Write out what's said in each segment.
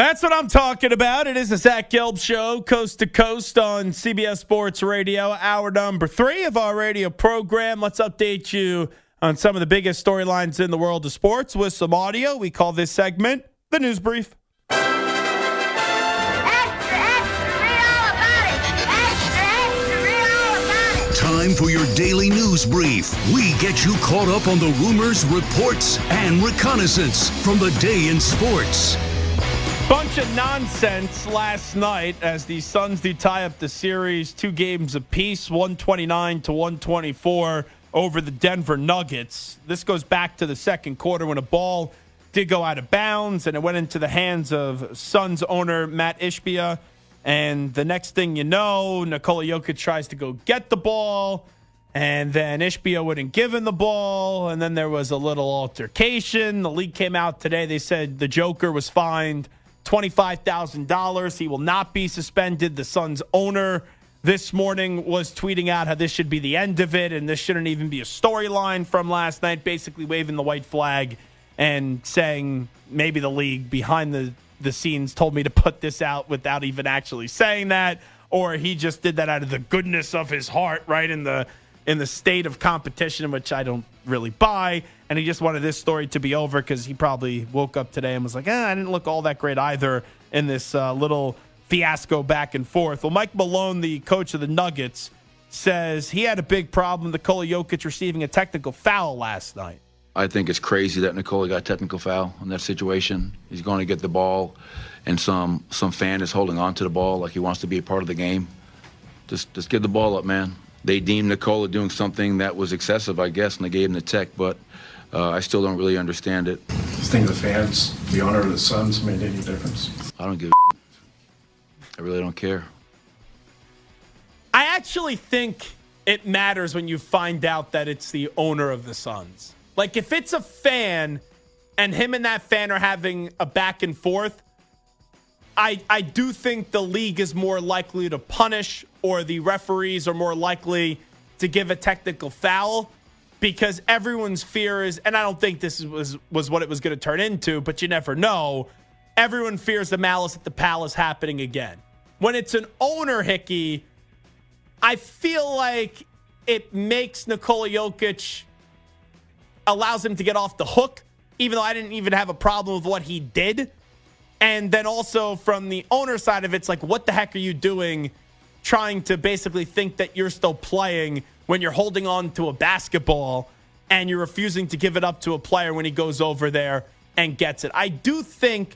That's what I'm talking about. It is the Zach Gelb Show, coast to coast on CBS Sports Radio, hour number 3 of our radio program. Let's update you on some of the biggest storylines in the world of sports with some audio. We call this segment the News Brief. Extra, extra, read all about it. Extra, extra, read all about it. Time for your daily news brief. We get you caught up on the rumors, reports, and reconnaissance from the day in sports. Bunch of nonsense last night as the Suns do tie up the series 2 games apiece, 129-124 over the Denver Nuggets. This goes back to the second quarter when a ball did go out of bounds and it went into the hands of Suns owner Matt Ishbia. And the next thing you know, Nikola Jokic tries to go get the ball, and then Ishbia wouldn't give him the ball, and then there was a little altercation. The league came out today. They said the Joker was fined $25,000. He will not be suspended. The Suns owner this morning was tweeting out how this should be the end of it and this shouldn't even be a storyline from last night, basically waving the white flag and saying maybe the league behind the scenes told me to put this out without even actually saying that, or he just did that out of the goodness of his heart, right, in the state of competition, which I don't really buy. And he just wanted this story to be over because he probably woke up today and was like, I didn't look all that great either in this little fiasco back and forth. Well, Mike Malone, the coach of the Nuggets, says he had a big problem with Nikola Jokic receiving a technical foul last night. I think it's crazy that Nikola got a technical foul in that situation. He's going to get the ball, and some fan is holding on to the ball like he wants to be a part of the game. Just give the ball up, man. They deemed Nikola doing something that was excessive, I guess, and they gave him the tech, but I still don't really understand it. Do you think the fans, the owner of the Suns, made any difference? I don't give a I really don't care. I actually think it matters when you find out that it's the owner of the Suns. Like, if it's a fan and him and that fan are having a back and forth, I do think the league is more likely to punish, or the referees are more likely to give a technical foul, because everyone's fear is, and I don't think this was what it was going to turn into, but you never know, everyone fears the malice at the palace happening again. When it's an owner, Hickey, I feel like it makes Nikola Jokic, allows him to get off the hook, even though I didn't even have a problem with what he did. And then also from the owner side of it, it's like, what the heck are you doing trying to basically think that you're still playing when you're holding on to a basketball and you're refusing to give it up to a player when he goes over there and gets it. I do think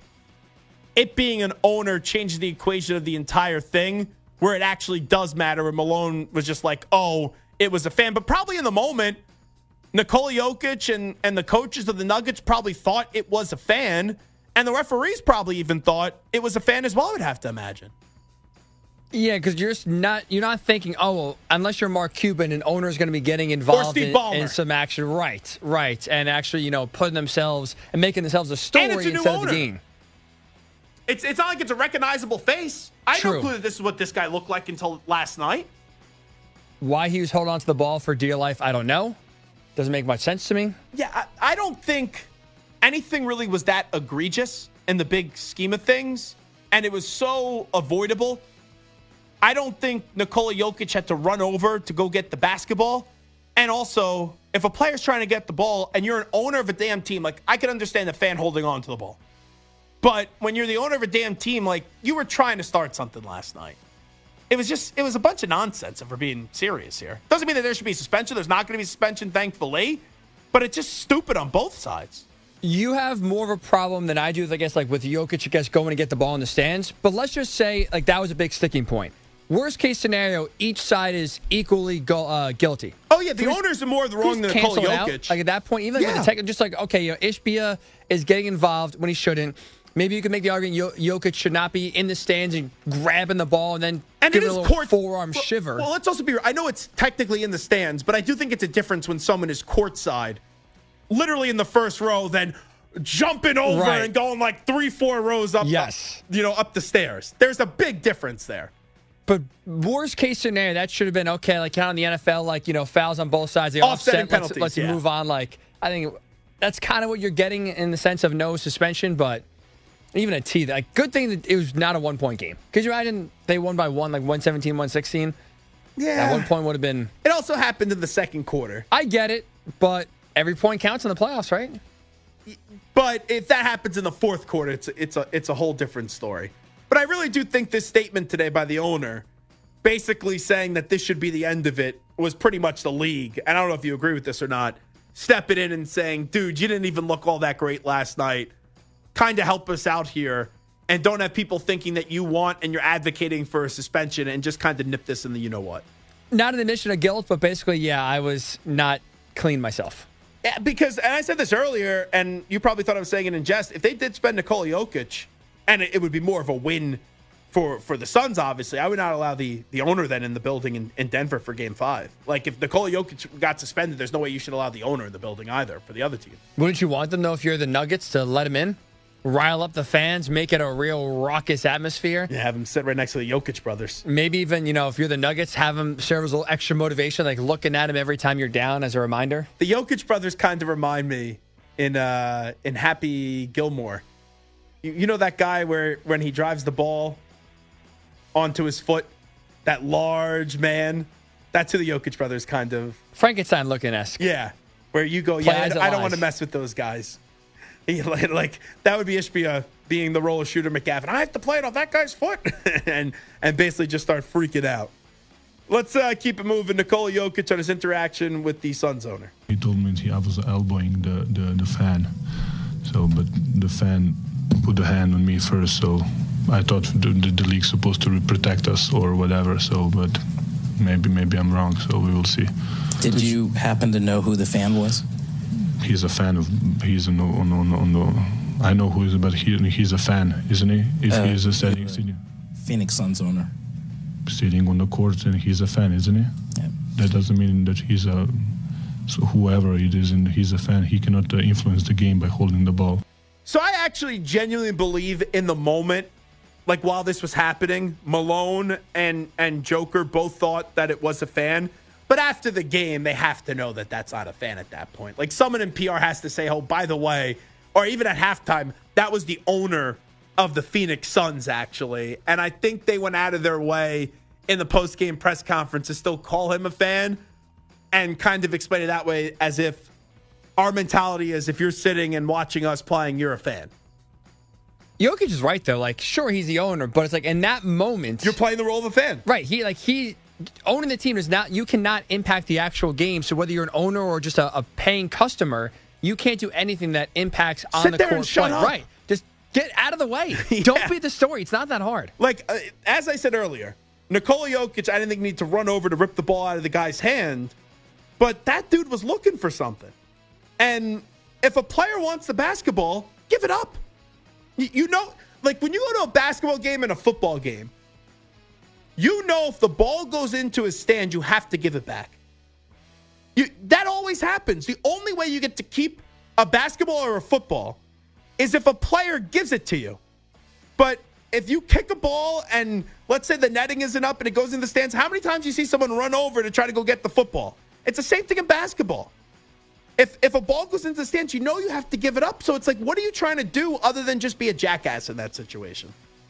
it being an owner changes the equation of the entire thing, where it actually does matter. Where Malone was just like, oh, it was a fan. But probably in the moment, Nikola Jokic and the coaches of the Nuggets probably thought it was a fan. And the referees probably even thought it was a fan as well, I would have to imagine. Yeah, because you're not thinking, oh, well, unless you're Mark Cuban, an owner is going to be getting involved in some action. Right. And actually, putting themselves and making themselves a story instead of the game. It's not like it's a recognizable face. I had no clue that this is what this guy looked like until last night. Why he was holding on to the ball for dear life, I don't know. Doesn't make much sense to me. Yeah, I don't think anything really was that egregious in the big scheme of things, and it was so avoidable. I don't think Nikola Jokic had to run over to go get the basketball. And also, if a player's trying to get the ball and you're an owner of a damn team, like, I can understand the fan holding on to the ball. But when you're the owner of a damn team, like, you were trying to start something last night. It was a bunch of nonsense, if we're being serious here. Doesn't mean that there should be suspension. There's not going to be suspension, thankfully. But it's just stupid on both sides. You have more of a problem than I do, I guess, like with Jokic, I guess, going to get the ball in the stands. But let's just say, like, that was a big sticking point. Worst case scenario, each side is equally guilty. Oh, yeah, the owners are more wrong than Nikola Jokic. Like, at that point, even like the just like, okay, Ishbia is getting involved when he shouldn't. Maybe you could make the argument Jokic should not be in the stands and grabbing the ball and then give it a little forearm shiver. Well, let's also be real. I know it's technically in the stands, but I do think it's a difference when someone is courtside, literally in the first row, then jumping over and going like 3-4 rows up, up the stairs. There's a big difference there. But worst case scenario, that should have been okay. Like kind of in the NFL, like, fouls on both sides. They offset penalties. Let's move on. Like, I think that's kind of what you're getting in the sense of no suspension, but Even a T. Like, good thing that it was not a 1-point game. Could you imagine they won by 1, like 117, 116? Yeah. That 1 point would have been. It also happened in the second quarter. I get it, but every point counts in the playoffs, right? But if that happens in the fourth quarter, it's a whole different story. But I really do think this statement today by the owner, basically saying that this should be the end of it, was pretty much the league. And I don't know if you agree with this or not. Stepping in and saying, dude, you didn't even look all that great last night. Kind of help us out here. And don't have people thinking that you want and you're advocating for a suspension, and just kind of nip this in the you-know-what. Not an admission of guilt, but basically, yeah, I was not clean myself. Yeah, because, and I said this earlier, and you probably thought I was saying it in jest, if they did spend Nikola Jokic, and it would be more of a win for the Suns, obviously, I would not allow the owner then in the building in Denver for Game 5. Like, if Nikola Jokic got suspended, there's no way you should allow the owner in the building either for the other team. Wouldn't you want them, though, if you're the Nuggets, to let him in? Rile up the fans, make it a real raucous atmosphere. Yeah, have him sit right next to the Jokic brothers. Maybe even, if you're the Nuggets, have him serve as a little extra motivation, like looking at him every time you're down as a reminder. The Jokic brothers kind of remind me in Happy Gilmore. You know that guy where when he drives the ball onto his foot, that large man? That's who the Jokic brothers kind of... Frankenstein looking-esque. Yeah, where you go, I don't want to mess with those guys. Like that would be Ishbia being the role of Shooter McGavin. I have to play it off that guy's foot, and basically just start freaking out. Let's keep it moving. Nikola Jokic on his interaction with the Suns owner. He told me I was elbowing the fan, but the fan put the hand on me first, so I thought the league's supposed to protect us or whatever. But maybe I'm wrong. So we will see. Did you happen to know who the fan was? He's a fan of. He's on the. I know who is, but he's a fan, isn't he? He's a sitting Phoenix Suns owner. Sitting on the courts, and he's a fan, isn't he? Yeah. That doesn't mean that he's a. So whoever it is, and he's a fan, he cannot influence the game by holding the ball. So I actually genuinely believe in the moment, like while this was happening, Malone and Joker both thought that it was a fan. But after the game, they have to know that that's not a fan at that point. Like, someone in PR has to say, oh, by the way, or even at halftime, that was the owner of the Phoenix Suns, actually. And I think they went out of their way in the post-game press conference to still call him a fan and kind of explain it that way, as if our mentality is, if you're sitting and watching us playing, you're a fan. Jokic is right, though. Like, sure, he's the owner, but it's like in that moment, you're playing the role of a fan. Right. He owning the team is not, you cannot impact the actual game. So whether you're an owner or just a paying customer, you can't do anything that impacts on the court play. Right. Just get out of the way. Yeah. Don't be the story. It's not that hard. Like, as I said earlier, Nikola Jokic, I didn't think need to run over to rip the ball out of the guy's hand, but that dude was looking for something. And if a player wants the basketball, give it up. You know, like when you go to a basketball game and a football game, you know if the ball goes into his stand, you have to give it back. That always happens. The only way you get to keep a basketball or a football is if a player gives it to you. But if you kick a ball and let's say the netting isn't up and it goes in the stands, how many times do you see someone run over to try to go get the football? It's the same thing in basketball. If a ball goes into the stands, you know you have to give it up. So it's like, what are you trying to do other than just be a jackass in that situation?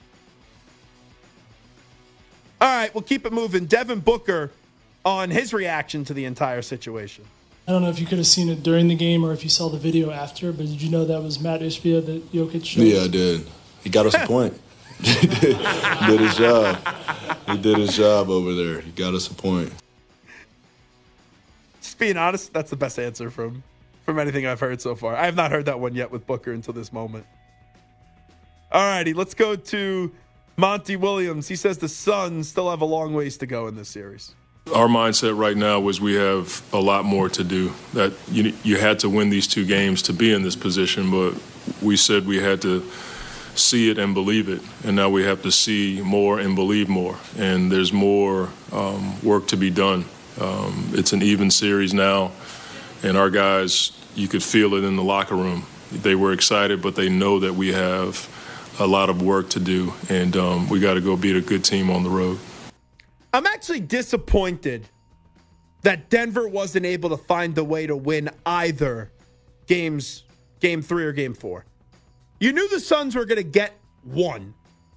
All right, we'll keep it moving. Devin Booker on his reaction to the entire situation. I don't know if you could have seen it during the game or if you saw the video after, but did you know that was Matt Ishbia that Jokic showed? Yeah, I did. He got us a point. He did his job. He did his job over there. He got us a point. Just being honest, that's the best answer from anything I've heard so far. I have not heard that one yet with Booker until this moment. All righty, let's go to Monty Williams. He says the Suns still have a long ways to go in this series. Our mindset right now was we have a lot more to do. That you had to win these two games to be in this position, but we said we had to see it and believe it, and now we have to see more and believe more. And there's more work to be done. It's an even series now, and our guys, you could feel it in the locker room. They were excited, but they know that we have a lot of work to do, and we got to go beat a good team on the road. I'm actually disappointed that Denver wasn't able to find a way to win either game 3 or game 4. You knew the Suns were going to get 1.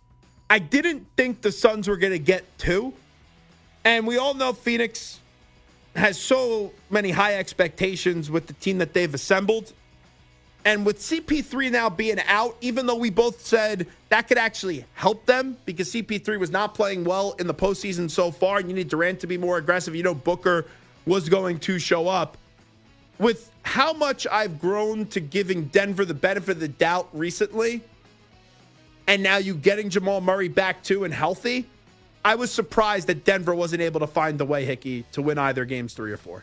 I didn't think the Suns were going to get 2. And we all know Phoenix has so many high expectations with the team that they've assembled. And with CP3 now being out, even though we both said that could actually help them because CP3 was not playing well in the postseason so far, and you need Durant to be more aggressive. You know Booker was going to show up. With how much I've grown to giving Denver the benefit of the doubt recently, and now you getting Jamal Murray back too and healthy, I was surprised that Denver wasn't able to find the way, Hickey, to win either games 3 or 4.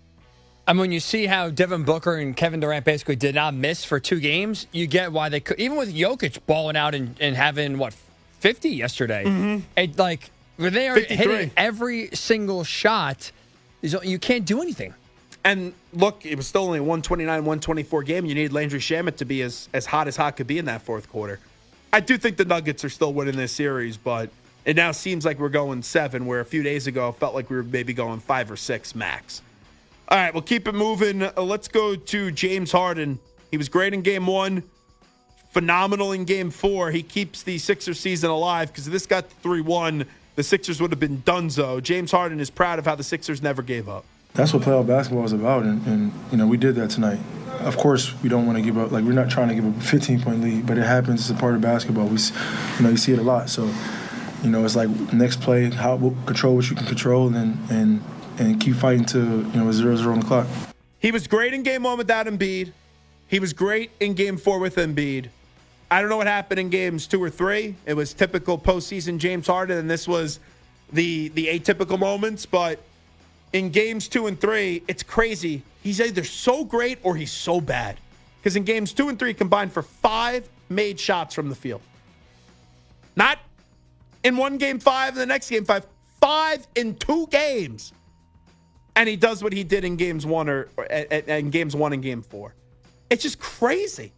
I mean, when you see how Devin Booker and Kevin Durant basically did not miss for 2 games, you get why they could. Even with Jokic balling out and having, 50 yesterday. Mm-hmm. When they are 53. Hitting every single shot, you can't do anything. And look, it was still only a 129-124 game. You need Landry Shamet to be as hot as hot could be in that fourth quarter. I do think the Nuggets are still winning this series, but it now seems like we're going 7, where a few days ago it felt like we were maybe going 5 or 6 max. All right, we'll keep it moving. Let's go to James Harden. He was great in Game 1, phenomenal in Game 4. He keeps the Sixers season alive because if this got to 3-1, the Sixers would have been donezo. James Harden is proud of how the Sixers never gave up. That's what playoff basketball is about, and we did that tonight. Of course, we don't want to give up. We're not trying to give up a 15-point lead, but it happens. It's a part of basketball. You see it a lot. So, it's like next play, control what you can control, and keep fighting to 0-0 on the clock. He was great in Game 1 without Embiid. He was great in Game 4 with Embiid. I don't know what happened in Games 2 or 3. It was typical postseason James Harden, and this was the atypical moments. But in Games 2 and 3, it's crazy. He's either so great or he's so bad. Because in Games 2 and 3, combined for 5 made shots from the field. Not in one Game 5 and the next Game 5. 5 in 2 games. And he does what he did in Games 1 and Games 1 and Game 4. It's just crazy.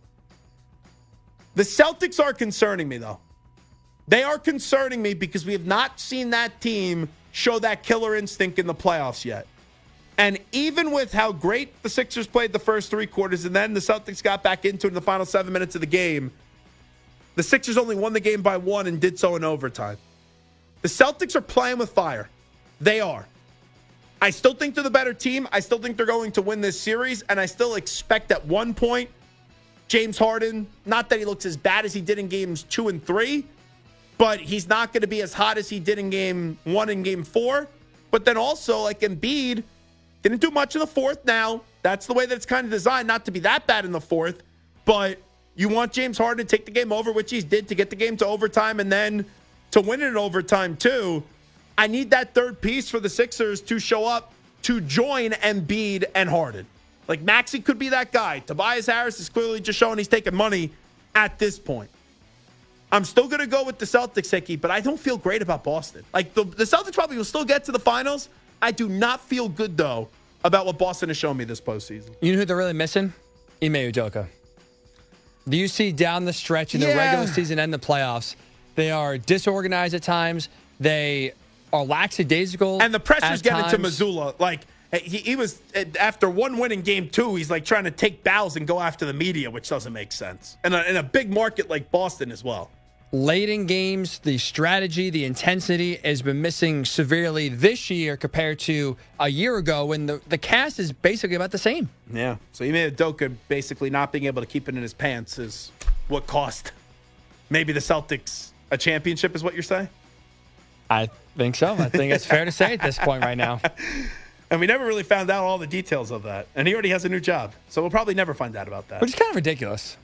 The Celtics are concerning me, though. They are concerning me because we have not seen that team show that killer instinct in the playoffs yet. And even with how great the Sixers played the first 3 quarters and then the Celtics got back into it in the final 7 minutes of the game, the Sixers only won the game by 1 and did so in overtime. The Celtics are playing with fire. They are. I still think they're the better team. I still think they're going to win this series, and I still expect at one point James Harden, not that he looks as bad as he did in Games 2 and 3, but he's not going to be as hot as he did in Game 1 and Game 4. But then also, like Embiid, didn't do much in the fourth now. That's the way that it's kind of designed, not to be that bad in the fourth. But you want James Harden to take the game over, which he did, to get the game to overtime and then to win it in overtime too. I need that third piece for the Sixers to show up to join Embiid and Harden. Like Maxey could be that guy. Tobias Harris is clearly just showing he's taking money at this point. I'm still going to go with the Celtics, Hickey, but I don't feel great about Boston. Like the Celtics probably will still get to the finals. I do not feel good, though, about what Boston has shown me this postseason. You know who they're really missing? Ime Udoka. Do you see down the stretch in the regular season and the playoffs, they are disorganized at times. They are lackadaisical. And the pressure's getting to Mazzulla. Like, he was, after one win in Game 2, he's like trying to take bows and go after the media, which doesn't make sense. And in a big market like Boston as well. Late in games, the strategy, the intensity has been missing severely this year compared to a year ago when the cast is basically about the same. Yeah. So Ime Udoka basically not being able to keep it in his pants is what cost maybe the Celtics a championship, is what you're saying? I think so. I think it's fair to say at this point right now. And we never really found out all the details of that. And he already has a new job. So we'll probably never find out about that. Which is kind of ridiculous.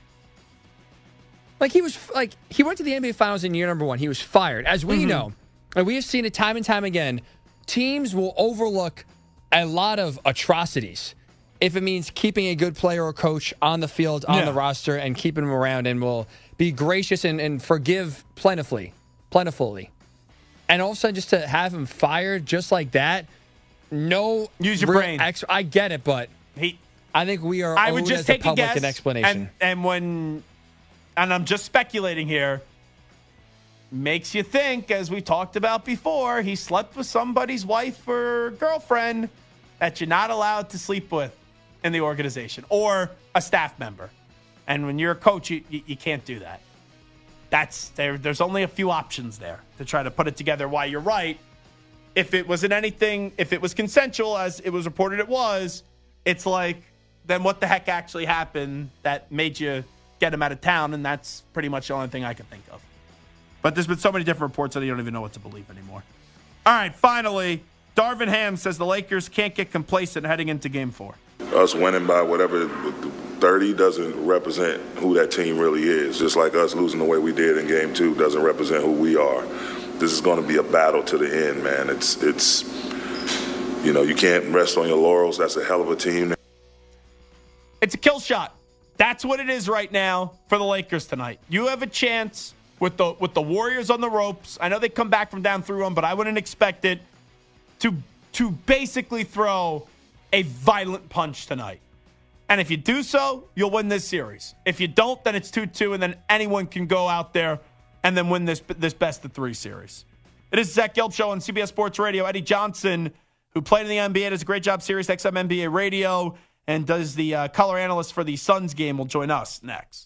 He went to the NBA Finals in year number 1. He was fired. As we know, and we have seen it time and time again, teams will overlook a lot of atrocities if it means keeping a good player or coach on the field, on the roster, and keeping him around, and will be gracious and forgive plentifully. And all of a sudden, just to have him fired just like that, use your brain. I get it, but I think we are. I would just take a guess an explanation. And I'm just speculating here. Makes you think, as we talked about before, he slept with somebody's wife or girlfriend that you're not allowed to sleep with in the organization or a staff member. And when you're a coach, you can't do that. There's only a few options there to try to put it together. Why you're right. If it was consensual, as it was reported it was, it's like, then what the heck actually happened that made you get him out of town? And that's pretty much the only thing I can think of. But there's been so many different reports that you don't even know what to believe anymore. All right, finally, Darvin Ham says the Lakers can't get complacent heading into Game 4. Us winning by whatever 30 doesn't represent who that team really is. Just like us losing the way we did in Game 2 doesn't represent who we are. This is going to be a battle to the end, man. It's you can't rest on your laurels. That's a hell of a team. It's a kill shot. That's what it is right now for the Lakers tonight. You have a chance with the Warriors on the ropes. I know they come back from down 3-1, but I wouldn't expect it to basically throw a violent punch tonight. And if you do so, you'll win this series. If you don't, then it's 2-2, and then anyone can go out there and then win this best-of-3 series. It is Zach Gelb Show on CBS Sports Radio. Eddie Johnson, who played in the NBA, does a great job, Sirius XM NBA Radio, and does the color analyst for the Suns game, will join us next.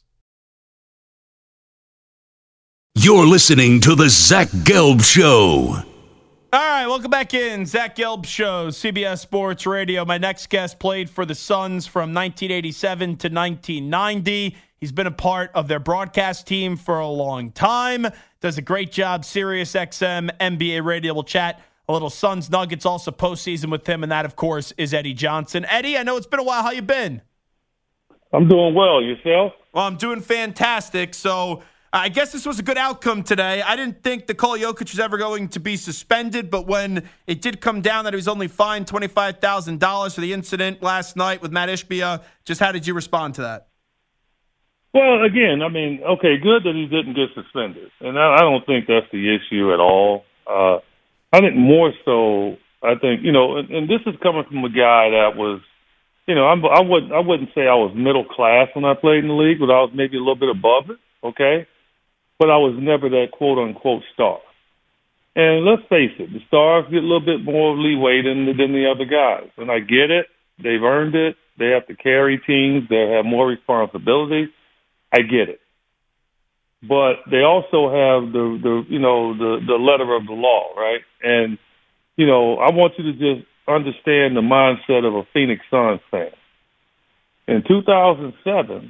You're listening to the Zach Gelb Show. All right, welcome back in. Zach Gelb Show, CBS Sports Radio. My next guest played for the Suns from 1987 to 1990. He's been a part of their broadcast team for a long time. Does a great job, Sirius XM NBA Radio. We'll chat a little Suns Nuggets, also postseason with him, and that, of course, is Eddie Johnson. Eddie, I know it's been a while. How you been? I'm doing well. Yourself? Well, I'm doing fantastic. So I guess this was a good outcome today. I didn't think Nikola Jokic was ever going to be suspended, but when it did come down that he was only fined $25,000 for the incident last night with Matt Ishbia, just how did you respond to that? Well, again, I mean, okay, good that he didn't get suspended. And I don't think that's the issue at all. I think more so, and this is coming from a guy that was, I wouldn't say I was middle class when I played in the league, but I was maybe a little bit above it, okay? But I was never that quote-unquote star. And let's face it, the stars get a little bit more leeway than the other guys. And I get it. They've earned it. They have to carry teams. They have more responsibility. I get it. But they also have the letter of the law, right? And, I want you to just understand the mindset of a Phoenix Suns fan. In 2007,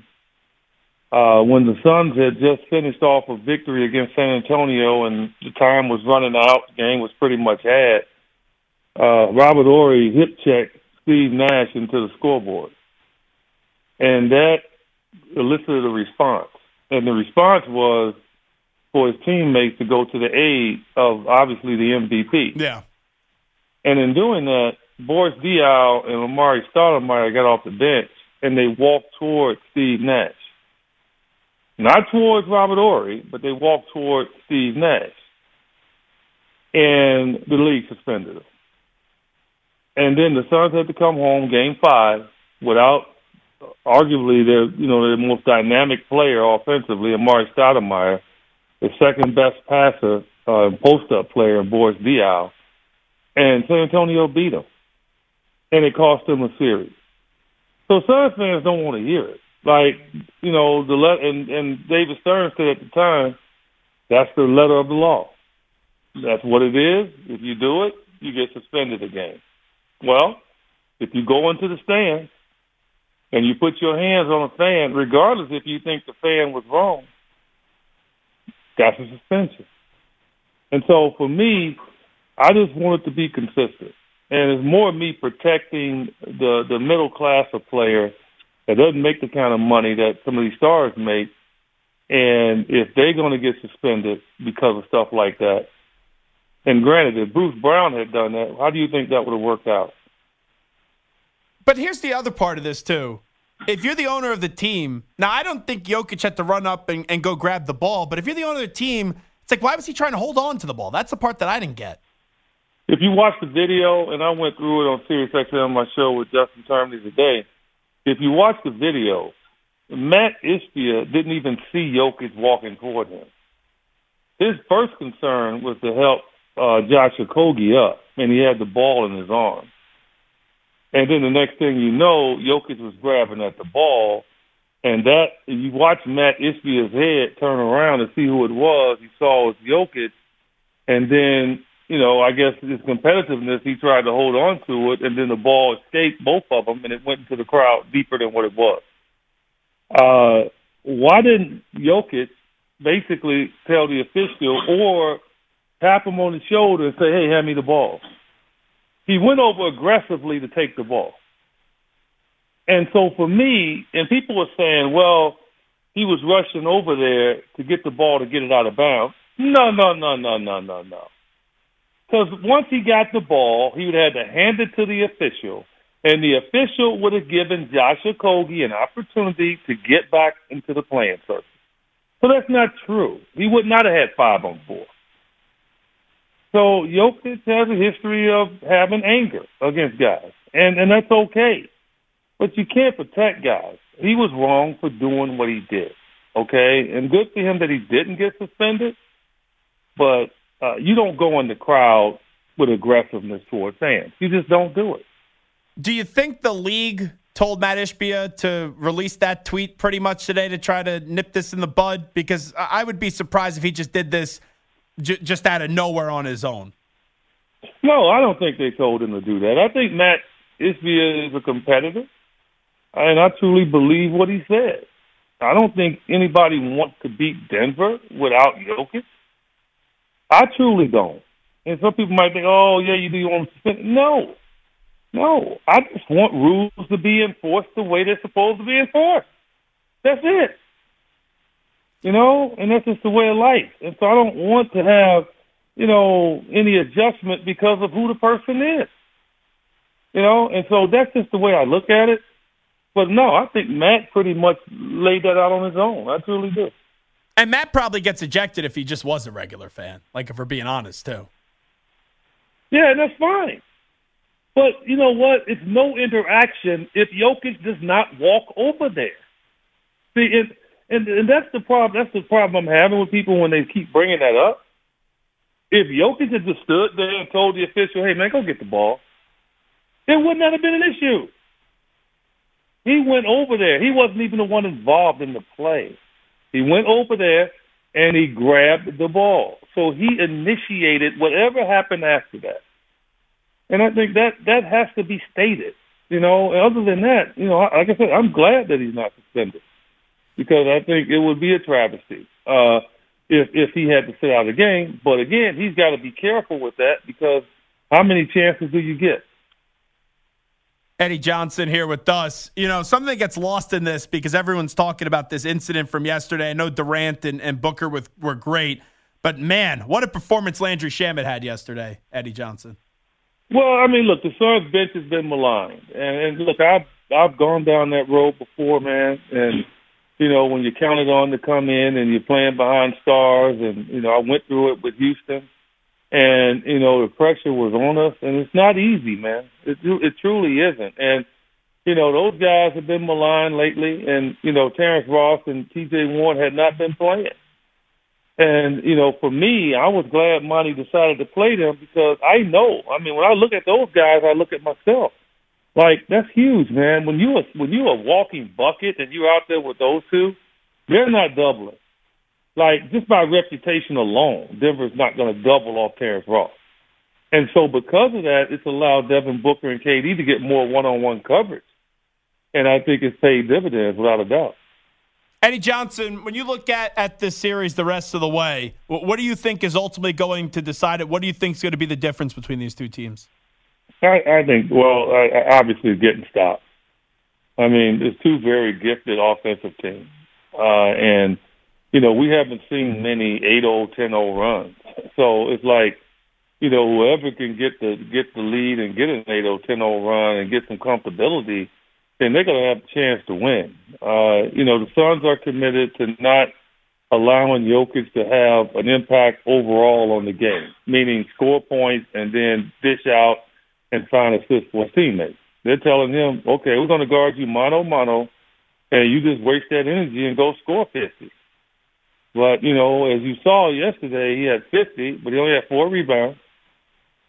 when the Suns had just finished off a victory against San Antonio and the time was running out, the game was pretty much had, Robert Horry hip-checked Steve Nash into the scoreboard. And that elicited a response. And the response was for his teammates to go to the aid of, obviously, the MVP. Yeah. And in doing that, Boris Diaw and Amari Stoudemire got off the bench, and they walked toward Steve Nash. Not towards Robert Horry, but they walked toward Steve Nash. And the league suspended him. And then the Suns had to come home, Game 5, without arguably their most dynamic player offensively, Amari Stoudemire, the second best passer, post-up player, Boris Diaw, and San Antonio beat them. And it cost them a series. So Suns fans don't want to hear it. And David Stern said at the time, that's the letter of the law. That's what it is. If you do it, you get suspended again. Well, if you go into the stands and you put your hands on a fan, regardless if you think the fan was wrong, that's a suspension. And so for me, I just want it to be consistent. And it's more me protecting the middle class of player that doesn't make the kind of money that some of these stars make. And if they're going to get suspended because of stuff like that, and granted, if Bruce Brown had done that, how do you think that would have worked out? But here's the other part of this, too. If you're the owner of the team, now I don't think Jokic had to run up and go grab the ball, but if you're the owner of the team, it's like, why was he trying to hold on to the ball? That's the part that I didn't get. If you watch the video, and I went through it on Sirius XM on my show with Justin Termini today, if you watch the video, Matt Ishbia didn't even see Jokic walking toward him. His first concern was to help Josh Okogie up, and he had the ball in his arm. And then the next thing you know, Jokic was grabbing at the ball, And that, you watch Matt Ishbia's head turn around and see who it was. He saw it was Jokic. And then, I guess his competitiveness, he tried to hold on to it, and then the ball escaped both of them, and it went into the crowd deeper than what it was. Why didn't Jokic basically tell the official or tap him on the shoulder and say, hey, hand me the ball? He went over aggressively to take the ball. And so for me, and people were saying, well, he was rushing over there to get the ball to get it out of bounds. No. Because once he got the ball, he would have had to hand it to the official, and the official would have given Josh Okogie an opportunity to get back into the playing surface. So that's not true. He would not have had 5-on-4. So Jokic has a history of having anger against guys, and that's okay. But you can't protect guys. He was wrong for doing what he did, okay? And good for him that he didn't get suspended, but you don't go in the crowd with aggressiveness towards fans. You just don't do it. Do you think the league told Matt Ishbia to release that tweet pretty much today to try to nip this in the bud? Because I would be surprised if he just did this just out of nowhere on his own. No, I don't think they told him to do that. I think Matt Ishbia is a competitor, and I truly believe what he said. I don't think anybody wants to beat Denver without Jokic. I truly don't. And some people might think, oh, yeah, you do want to suspend. No. I just want rules to be enforced the way they're supposed to be enforced. That's it. And that's just the way of life. And so I don't want to have, any adjustment because of who the person is. And so that's just the way I look at it. But no, I think Matt pretty much laid that out on his own. I truly do. And Matt probably gets ejected if he just was a regular fan, like if we're being honest, too. Yeah, and that's fine. But you know what? It's no interaction if Jokic does not walk over there. See, and that's the problem. That's the problem I'm having with people when they keep bringing that up. If Jokic had just stood there and told the official, hey, man, go get the ball, it would not have been an issue. He went over there. He wasn't even the one involved in the play. He went over there, and he grabbed the ball. So he initiated whatever happened after that. And I think that has to be stated. And other than that, like I said, I'm glad that he's not suspended because I think it would be a travesty if he had to sit out of the game. But, again, he's got to be careful with that because how many chances do you get? Eddie Johnson here with us. Something that gets lost in this because everyone's talking about this incident from yesterday. I know Durant and Booker were great, but, man, what a performance Landry Shamet had yesterday, Eddie Johnson. Well, I mean, look, the Suns bench has been maligned. And look, I've gone down that road before, man. And, when you're counted on to come in and you're playing behind stars, and, I went through it with Houston. And, the pressure was on us, and it's not easy, man. It truly isn't. And, those guys have been maligned lately, and, Terrence Ross and T.J. Warren had not been playing. And, for me, I was glad Monty decided to play them because I know, when I look at those guys, I look at myself. Like, that's huge, man. When you're a walking bucket and you're out there with those two, they're not doubling. Like, just by reputation alone, Denver's not going to double off Terrence Ross. And so because of that, it's allowed Devin Booker and KD to get more one-on-one coverage. And I think it's paid dividends without a doubt. Eddie Johnson, when you look at this series the rest of the way, what do you think is ultimately going to decide it? What do you think is going to be the difference between these two teams? I think, obviously it's getting stopped. There's two very gifted offensive teams. And we haven't seen many 8-0, 10-0 runs. So it's like, whoever can get the lead and get an 8-0, 10-0 run and get some comfortability, then they're going to have a chance to win. The Suns are committed to not allowing Jokic to have an impact overall on the game, meaning score points and then dish out and find assists for his teammates. They're telling him, okay, we're going to guard you mano-mano, and you just waste that energy and go score 50. But, as you saw yesterday, he had 50, but he only had 4 rebounds.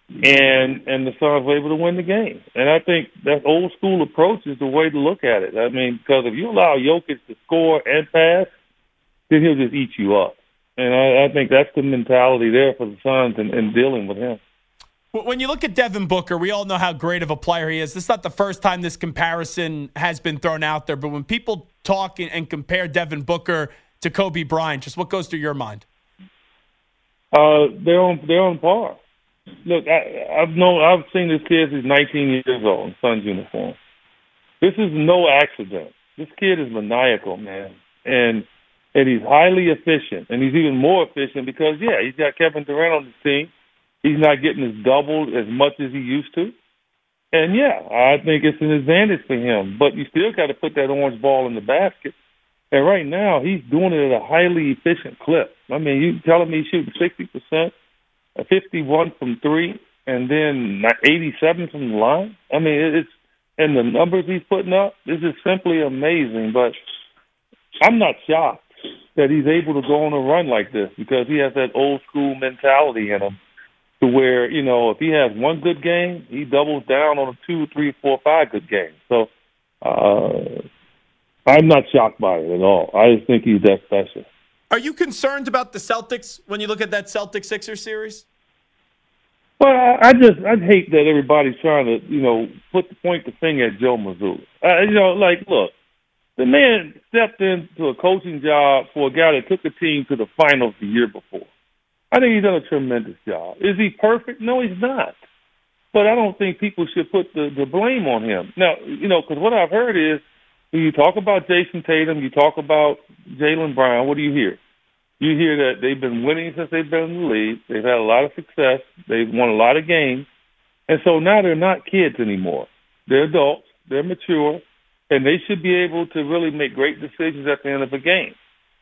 and the Suns were able to win the game. And I think that old school approach is the way to look at it. I mean, because if you allow Jokic to score and pass, then he'll just eat you up. And I think that's the mentality there for the Suns in dealing with him. When you look at Devin Booker, we all know how great of a player he is. This is not the first time this comparison has been thrown out there, but when people talk and compare Devin Booker to Kobe Bryant, just what goes through your mind? They're on par. Look, I've seen this kid since he's 19 years old in Suns uniform. This is no accident. This kid is maniacal, man, and he's highly efficient, and he's even more efficient because he's got Kevin Durant on his team. He's not getting his doubled as much as he used to. And, I think it's an advantage for him. But you still got to put that orange ball in the basket. And right now, he's doing it at a highly efficient clip. I mean, you telling me he's shooting 60%, 51 from three, and then 87 from the line? I mean, and the numbers he's putting up, this is simply amazing. But I'm not shocked that he's able to go on a run like this because he has that old school mentality in him. To where, if he has one good game, he doubles down on a 2, 3, 4, 5 good games. So I'm not shocked by it at all. I just think he's that special. Are you concerned about the Celtics when you look at that Celtics-Sixers series? Well, I'd hate that everybody's trying to, point the finger at Joe Mazzulla. Look, the man stepped into a coaching job for a guy that took the team to the finals the year before. I think he's done a tremendous job. Is he perfect? No, he's not. But I don't think people should put the blame on him. Now, because what I've heard is when you talk about Jason Tatum, you talk about Jaylen Brown, what do you hear? You hear that they've been winning since they've been in the league. They've had a lot of success. They've won a lot of games. And so now they're not kids anymore. They're adults. They're mature. And they should be able to really make great decisions at the end of a game.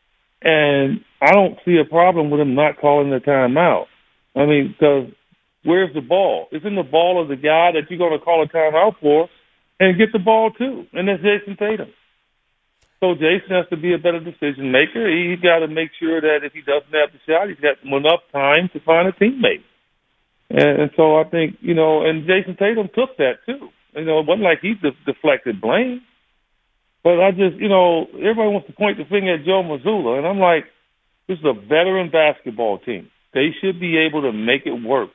And I don't see a problem with him not calling the timeout. I mean, because where's the ball? Isn't the ball of the guy that you're going to call a timeout for and get the ball to? And that's Jason Tatum. So Jason has to be a better decision maker. He's got to make sure that if he doesn't have the shot, he's got enough time to find a teammate. And so I think, and Jason Tatum took that too. It wasn't like he deflected blame. But I just, everybody wants to point the finger at Joe Mazzulla, and I'm like, this is a veteran basketball team. They should be able to make it work.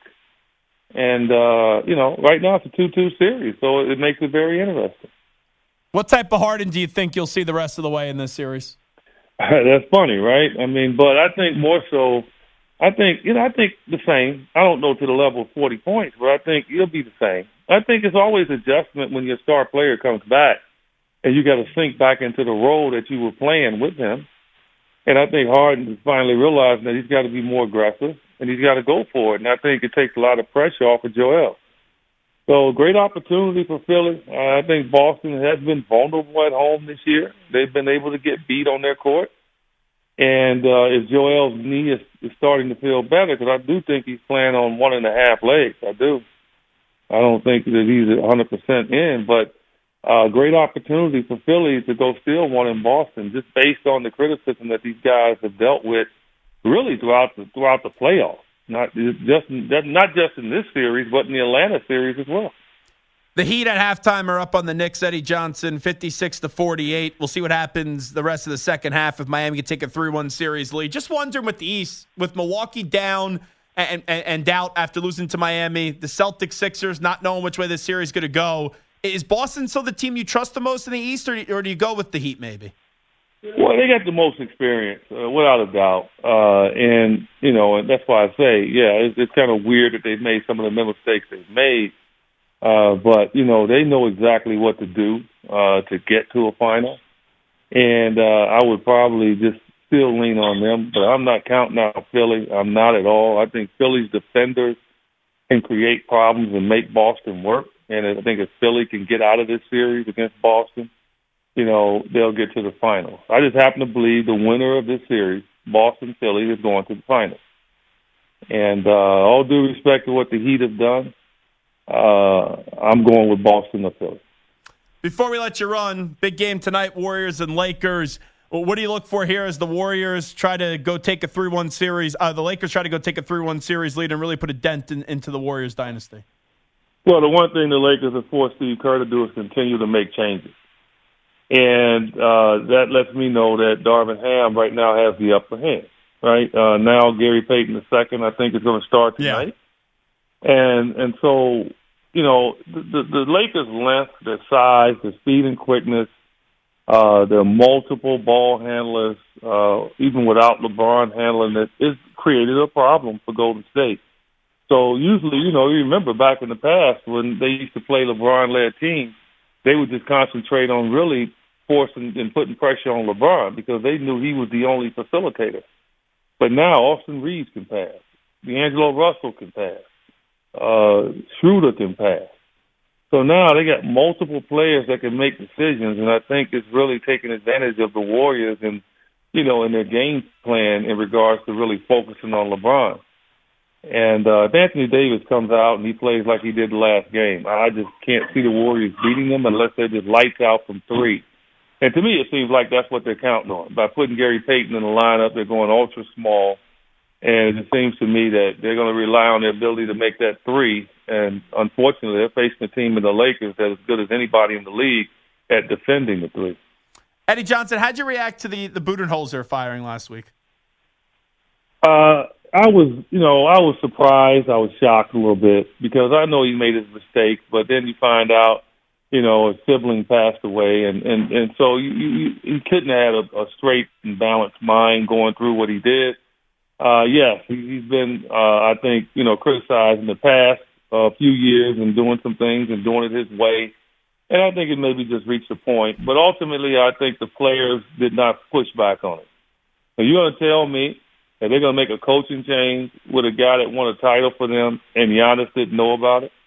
And, right now it's a 2-2 series, so it makes it very interesting. What type of Harden do you think you'll see the rest of the way in this series? That's funny, right? I mean, but I think more so, I think the same. I don't know to the level of 40 points, but I think it'll be the same. I think it's always adjustment when your star player comes back. And you got to sink back into the role that you were playing with him. And I think Harden is finally realizing that he's got to be more aggressive and he's got to go for it. And I think it takes a lot of pressure off of Joel. So great opportunity for Philly. I think Boston has been vulnerable at home this year. They've been able to get beat on their court. And if Joel's knee is starting to feel better, because I do think he's playing on 1.5 legs. I do. I don't think that he's 100% in, but great opportunity for Philly to go steal one in Boston, just based on the criticism that these guys have dealt with, really throughout the playoffs. Not just in this series, but in the Atlanta series as well. The Heat at halftime are up on the Knicks. Eddie Johnson, 56-48. We'll see what happens the rest of the second half if Miami can take a 3-1 series lead. Just wondering with the East, with Milwaukee down and out after losing to Miami, the Celtics, Sixers not knowing which way this series is going to go. Is Boston still the team you trust the most in the East, or do you go with the Heat maybe? Well, they got the most experience, without a doubt. And that's why I say, it's kind of weird that they've made some of the mistakes they've made. But, they know exactly what to do to get to a final. And I would probably just still lean on them. But I'm not counting out Philly. I'm not at all. I think Philly's defenders can create problems and make Boston work. And I think if Philly can get out of this series against Boston, they'll get to the finals. I just happen to believe the winner of this series, Boston-Philly, is going to the finals. And all due respect to what the Heat have done, I'm going with Boston or Philly. Before we let you run, big game tonight, Warriors and Lakers. what do you look for here as the Warriors try to go take a 3-1 series? The Lakers try to go take a 3-1 series lead and really put a dent into the Warriors dynasty. Well, the one thing the Lakers have forced Steve Kerr to do is continue to make changes. And that lets me know that Darvin Ham right now has the upper hand, right? Now Gary Payton II, I think, is going to start tonight. Yeah. And so, you know, the Lakers' length, their size, their speed and quickness, their multiple ball handlers, even without LeBron handling it, it's created a problem for Golden State. So usually, you know, you remember back in the past when they used to play LeBron-led teams, they would just concentrate on really forcing and putting pressure on LeBron because they knew he was the only facilitator. But now Austin Reeves can pass. D'Angelo Russell can pass. Schroeder can pass. So now they got multiple players that can make decisions, and I think it's really taking advantage of the Warriors and, you know, in their game plan in regards to really focusing on LeBron. And if Anthony Davis comes out and he plays like he did the last game, I just can't see the Warriors beating them unless they're just lights out from three. And to me, it seems like that's what they're counting on. By putting Gary Payton in the lineup, they're going ultra small. And it seems to me that they're going to rely on their ability to make that three. And unfortunately, they're facing a team in the Lakers that's as good as anybody in the league at defending the three. Eddie Johnson, how'd you react to the Budenholzer firing last week? I was surprised. I was shocked a little bit because I know he made his mistake, but then you find out, you know, a sibling passed away, and so he couldn't have had a straight and balanced mind going through what he did. Yes, he's been, I think, you know, criticized in the past few years and doing some things and doing it his way. And I think it maybe just reached a point. But ultimately, I think the players did not push back on it. So you're going to tell me that they're going to make a coaching change with a guy that won a title for them and Giannis didn't know about it?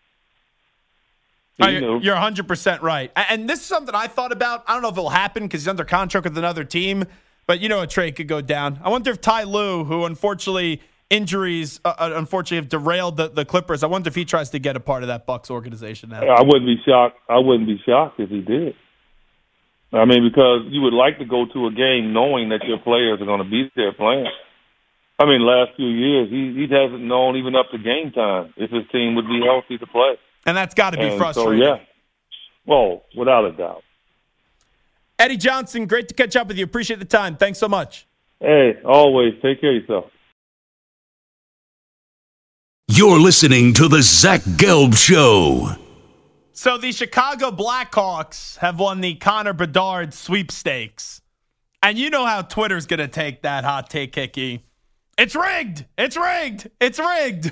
You're 100% right. And this is something I thought about. I don't know if it'll happen because he's under contract with another team. But you know a trade could go down. I wonder if Ty Lue, who unfortunately injuries have derailed the Clippers, I wonder if he tries to get a part of that Bucks organization now. I wouldn't be shocked. I wouldn't be shocked if he did. I mean, because you would like to go to a game knowing that your players are going to be there playing. I mean, last few years, he hasn't known even up to game time if his team would be healthy to play. And that's got to be frustrating. So, yeah. Well, without a doubt. Eddie Johnson, great to catch up with you. Appreciate the time. Thanks so much. Hey, always. Take care of yourself. You're listening to the Zach Gelb Show. So the Chicago Blackhawks have won the Connor Bedard sweepstakes. And you know how Twitter's going to take that hot take, Hickey. It's rigged. It's rigged. It's rigged.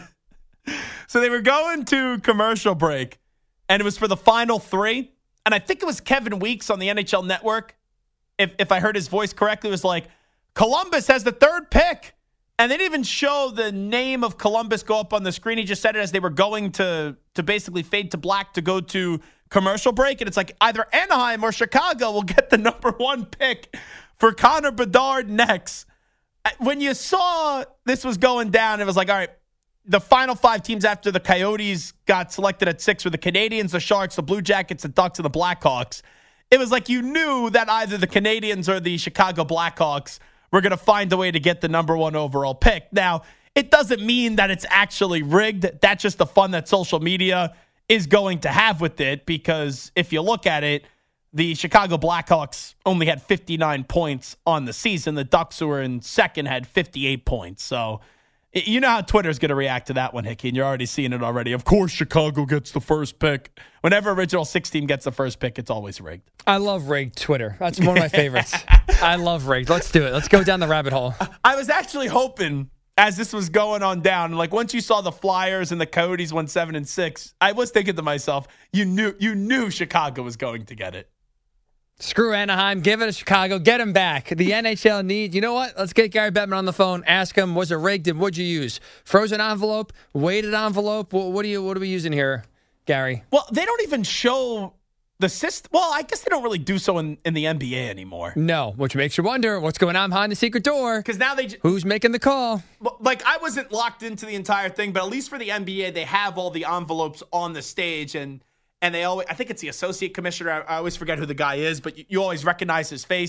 So they were going to commercial break, and it was for the final three. And I think it was Kevin Weeks on the NHL Network, if I heard his voice correctly, was like, Columbus has the third pick. And they didn't even show the name of Columbus go up on the screen. He just said it as they were going to basically fade to black to go to commercial break. And it's like either Anaheim or Chicago will get the number one pick for Connor Bedard next. When you saw this was going down, it was like, all right, the final five teams after the Coyotes got selected at 6 were the Canadiens, the Sharks, the Blue Jackets, the Ducks, and the Blackhawks. It was like you knew that either the Canadiens or the Chicago Blackhawks were going to find a way to get the number one overall pick. Now, it doesn't mean that it's actually rigged. That's just the fun that social media is going to have with it, because if you look at it, the Chicago Blackhawks only had 59 points on the season. The Ducks, who were in second, had 58 points. So you know how Twitter's going to react to that one, Hickey, and you're already seeing it already. Of course, Chicago gets the first pick. Whenever Original Six team gets the first pick, it's always rigged. I love rigged Twitter. That's one of my favorites. I love rigged. Let's do it. Let's go down the rabbit hole. I was actually hoping, as this was going on down, like once you saw the Flyers and the Coyotes went 7-6, I was thinking to myself, you knew Chicago was going to get it. Screw Anaheim. Give it to Chicago. Get him back. The NHL needs, you know what? Let's get Gary Bettman on the phone. Ask him, was it rigged and what'd you use? Frozen envelope? Weighted envelope? What are we using here, Gary? Well, they don't even show the system. Well, I guess they don't really do so in the NBA anymore. No, which makes you wonder what's going on behind the secret door. Because now who's making the call? Like, I wasn't locked into the entire thing, but at least for the NBA, they have all the envelopes on the stage, and they always, I think it's the associate commissioner. I always forget who the guy is, but you always recognize his face.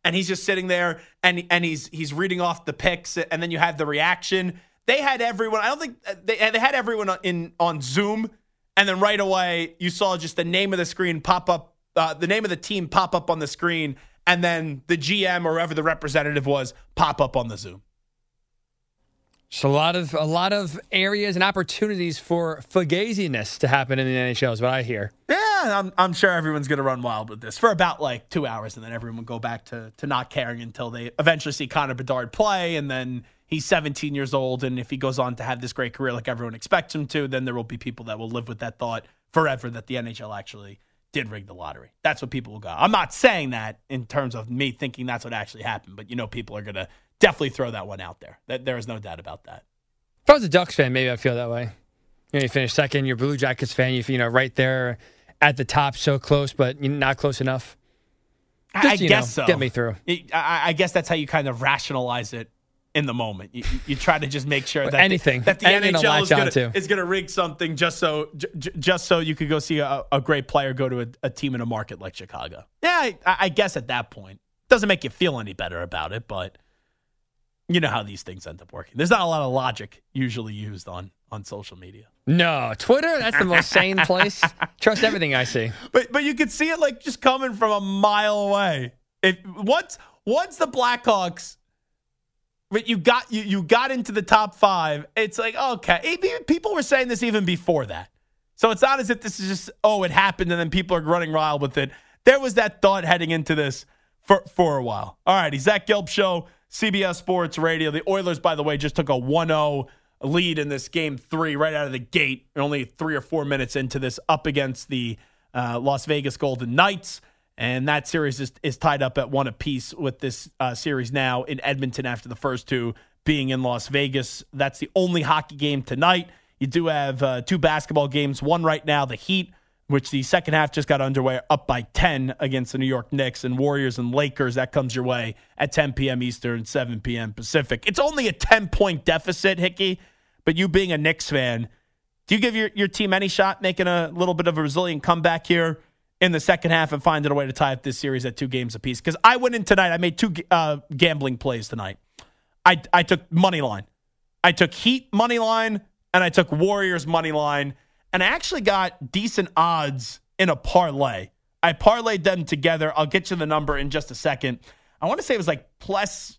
and he's just sitting there and he's reading off the picks, and then you have the reaction. They had everyone. I don't think they had everyone on Zoom, and then right away you saw just the name of the screen pop up, the name of the team pop up on the screen, and then the GM or whoever the representative was pop up on the Zoom. So a lot of areas and opportunities for fugaziness to happen in the NHL is what I hear. Yeah, I'm sure everyone's going to run wild with this for about like 2 hours, and then everyone will go back to not caring until they eventually see Connor Bedard play, and then he's 17 years old, and if he goes on to have this great career like everyone expects him to, then there will be people that will live with that thought forever that the NHL actually did rig the lottery. That's what people will go. I'm not saying that in terms of me thinking that's what actually happened, but people are going to definitely throw that one out there. There is no doubt about that. If I was a Ducks fan, maybe I feel that way. You finish second, you're a Blue Jackets fan, you right there at the top, so close, but not close enough. Just, I guess so. Get me through. I guess that's how you kind of rationalize it in the moment. You try to just make sure that anything that the NHL is going to rig something just so you could go see a great player go to a team in a market like Chicago. Yeah, I guess at that point. Doesn't make you feel any better about it, but you know how these things end up working. There's not a lot of logic usually used on social media. No, Twitter, that's the most sane place. Trust everything I see. But you could see it like just coming from a mile away. Once the Blackhawks, but you got into the top 5, it's like, okay. People were saying this even before that. So it's not as if this is just, it happened and then people are running wild with it. There was that thought heading into this for a while. All righty, Zach Gelb Show, CBS Sports Radio. The Oilers, by the way, just took a 1-0 lead in this Game 3 right out of the gate. Only 3 or 4 minutes into this, up against the Las Vegas Golden Knights. And that series is tied up at 1 apiece with this series now in Edmonton after the first 2 being in Las Vegas. That's the only hockey game tonight. You do have 2 basketball games. One right now, the Heat, which the second half just got underway, up by 10 against the New York Knicks, and Warriors and Lakers. That comes your way at 10 p.m. Eastern, 7 p.m. Pacific. It's only a 10-point deficit, Hickey, but you being a Knicks fan, do you give your team any shot making a little bit of a resilient comeback here in the second half and finding a way to tie up this series at 2 games apiece? Because I went in tonight. I made 2 gambling plays tonight. I took money line. I took Heat money line, and I took Warriors money line. And I actually got decent odds in a parlay. I parlayed them together. I'll get you the number in just a second. I want to say it was plus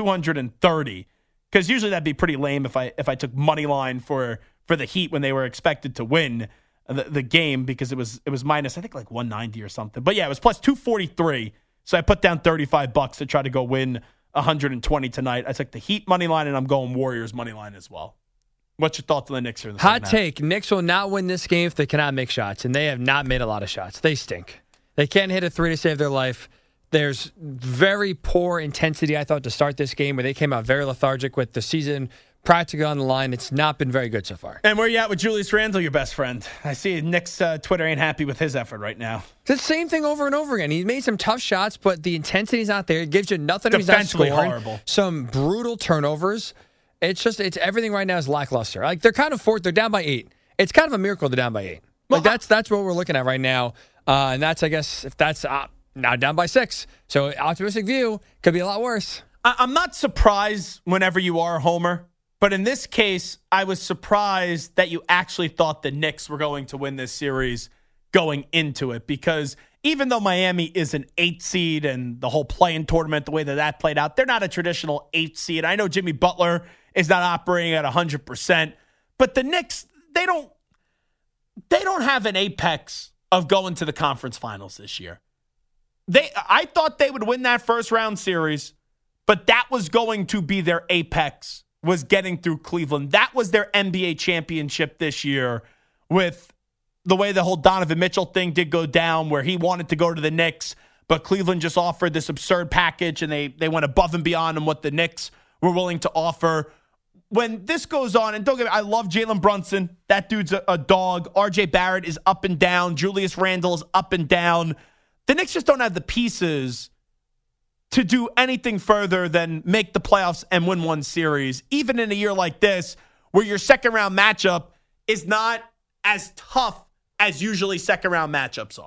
230, because usually that'd be pretty lame if I took money line for the Heat when they were expected to win the game, because it was minus, I think, 190 or something. But yeah, it was plus 243. So I put down $35 to try to go win 120 tonight. I took the Heat money line, and I'm going Warriors money line as well. What's your thoughts on the Knicks here in the second half? Hot take. Knicks will not win this game if they cannot make shots, and they have not made a lot of shots. They stink. They can't hit a 3 to save their life. There's very poor intensity, I thought, to start this game, where they came out very lethargic with the season practically on the line. It's not been very good so far. And where you at with Julius Randle, your best friend? I see Knicks Twitter ain't happy with his effort right now. It's the same thing over and over again. He made some tough shots, but the intensity's not there. It gives you nothing if he's not scoring. Horrible. Some brutal turnovers. It's everything right now is lackluster. They're kind of fourth. They're down by 8. It's kind of a miracle they're down by 8. Well, that's what we're looking at right now. And that's, I guess, if that's now down by 6. So optimistic view, could be a lot worse. I'm not surprised whenever you are a homer. But in this case, I was surprised that you actually thought the Knicks were going to win this series going into it. Because even though Miami is an 8 seed and the whole play-in tournament, the way that played out, they're not a traditional 8 seed. I know Jimmy Butler is not operating at 100%. But the Knicks, they don't have an apex of going to the conference finals this year. I thought they would win that first round series, but that was going to be their apex, was getting through Cleveland. That was their NBA championship this year, with the way the whole Donovan Mitchell thing did go down, where he wanted to go to the Knicks, but Cleveland just offered this absurd package, and they went above and beyond on what the Knicks were willing to offer. When this goes on, and don't get me, I love Jalen Brunson. That dude's a dog. RJ Barrett is up and down. Julius Randle is up and down. The Knicks just don't have the pieces to do anything further than make the playoffs and win one series, even in a year like this, where your second-round matchup is not as tough as usually second-round matchups are.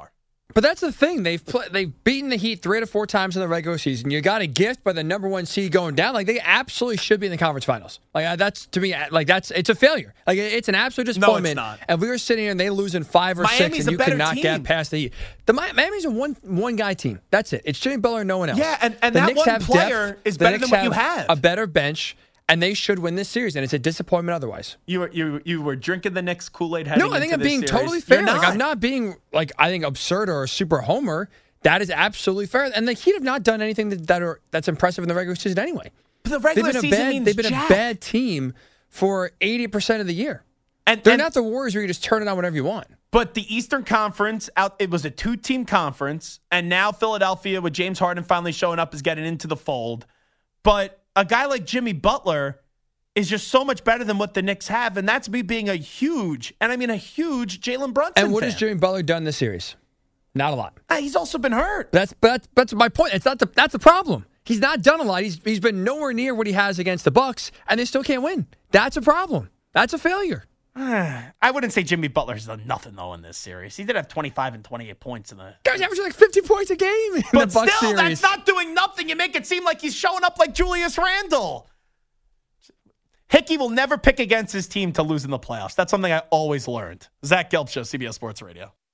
But that's the thing. They've beaten the Heat 3 out of 4 times in the regular season. You got a gift by the number 1 seed going down. Like, they absolutely should be in the conference finals. Like, that's, to me, like, it's a failure. Like, it's an absolute disappointment. No, it's not. And we were sitting here and they lose in 5 or Miami's 6 and you could not team. get past the Heat. Miami's a one-guy team. That's it. It's Jimmy Butler and no one else. Yeah, and the that Knicks one player depth. is The better Knicks than what you have. A better bench. And they should win this series, and it's a disappointment otherwise. You were drinking the Knicks Kool-Aid heading No, I think into I'm being this series. totally fair. You're not. Like, I'm not being, like, I think absurd or a super homer. That is absolutely fair. And the Heat have not done anything that's impressive in the regular season anyway. But the regular season means they've been a bad team for 80% of the year. And they're not the Warriors where you just turn it on whenever you want. But the Eastern Conference, it was a 2-team conference, and now Philadelphia, with James Harden finally showing up, is getting into the fold. But a guy like Jimmy Butler is just so much better than what the Knicks have, and that's me being a huge Jalen Brunson And what fan. has Jimmy Butler done this series? Not a lot. He's also been hurt. That's my point. That's the problem. He's not done a lot. He's been nowhere near what he has against the Bucks, and they still can't win. That's a problem. That's a failure. I wouldn't say Jimmy Butler's done nothing, though, in this series. He did have 25 and 28 points in the... Guys averaging like 50 points a game in but the Bucks still, series. That's not doing nothing. You make it seem like he's showing up like Julius Randle. Hickey will never pick against his team to lose in the playoffs. That's something I always learned. Zach Gelb Show, CBS Sports Radio.